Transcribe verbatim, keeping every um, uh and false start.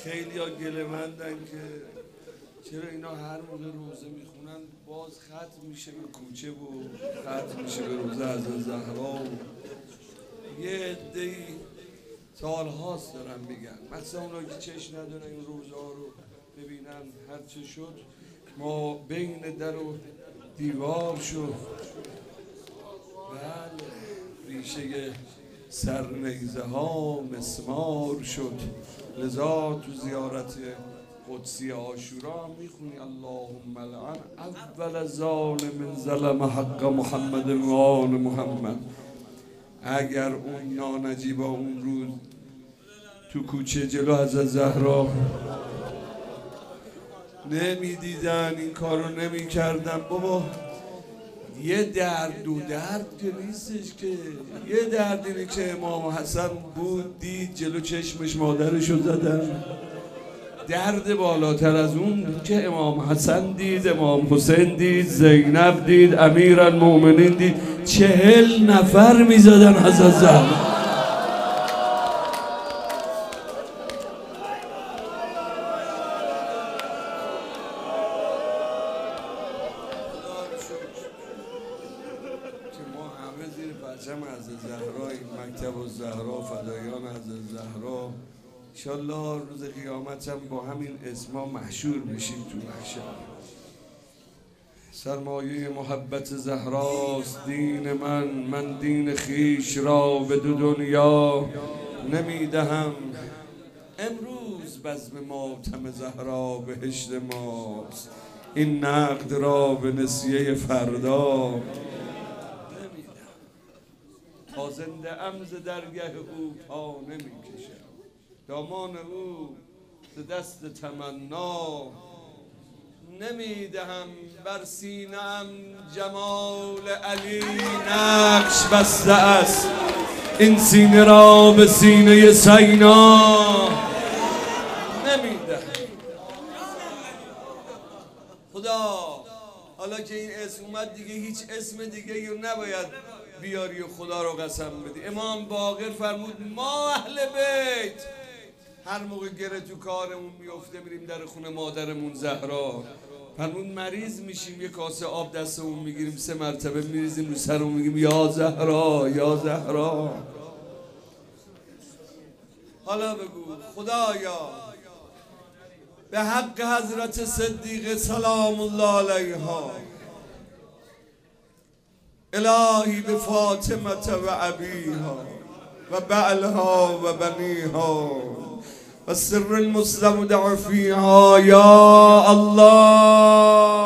خیلی ها گله‌مندن که چرا اینا هر موقع روزه میخونن باز ختم میشه به کوچه و ختم میشه به روزه از زهرا و یه عده‌ای سالهاست دارن میگن، مثلا اونا که چشم ندارن این روزه ها رو ببینن، هرچه شد ما بین در و دیوار شد. بله ریشه سرنیزه ها مسمار شد، لذا تو زیارت قدسی عاشورا هم میخونی اللهم لعن اول ظالم ظلم حق محمد و آل محمد. اگر اون نانجیبا اون روز تو کوچه جلو حضرت زهرا نمیدیدن این کارو نمیکردن، بابا یه درد دو درد که نیستش که، یه درد اینه که امام حسن بود دید جلو چشمش مادرشو زدن، درد بالاتر از اون که امام حسن دید، امام حسین دید، زینب دید، امیرالمومنین دید، چهل نفر میزدن حضرت زهرا. پرچم حضرت زهرا، این مکتب الزهرا، فدایان حضرت زهرا، انشالله روز قیامت هم با همین اسما محشور بشیم تو محشر. سرمایه محبت زهراست دین من، من دین خیش را به دو دنیا نمیدهم. امروز بزم ماتم زهرا بهشت ماست، این نقد را به نسیه فردا تا زنده ام ز درگه او پا نمیکشم، دامان او ز دست تمنا نمیدهم. بر سینه‌ام جمال علی نقش بسته است، این سینه را به سینه سینا نمیدهم. خدا حالا که این اسم اومد دیگه هیچ اسم دیگه رو نباید بیاری و خدا رو قسم بدی. امام باقر فرمود ما اهل بیت هر موقع گره تو کارمون میفته میریم در خونه مادرمون زهرا، فرمود مریض میشیم یه کاسه آب دستمون میگیریم سه مرتبه میریزیم رو سرمون میگیم یا زهرا یا زهرا. حالا بگو خدایا به حق حضرت صدیقه سلام الله علیها، الهی به فاطمه و ابیها و بعلها و بنیها و سر المستودع فیها یا الله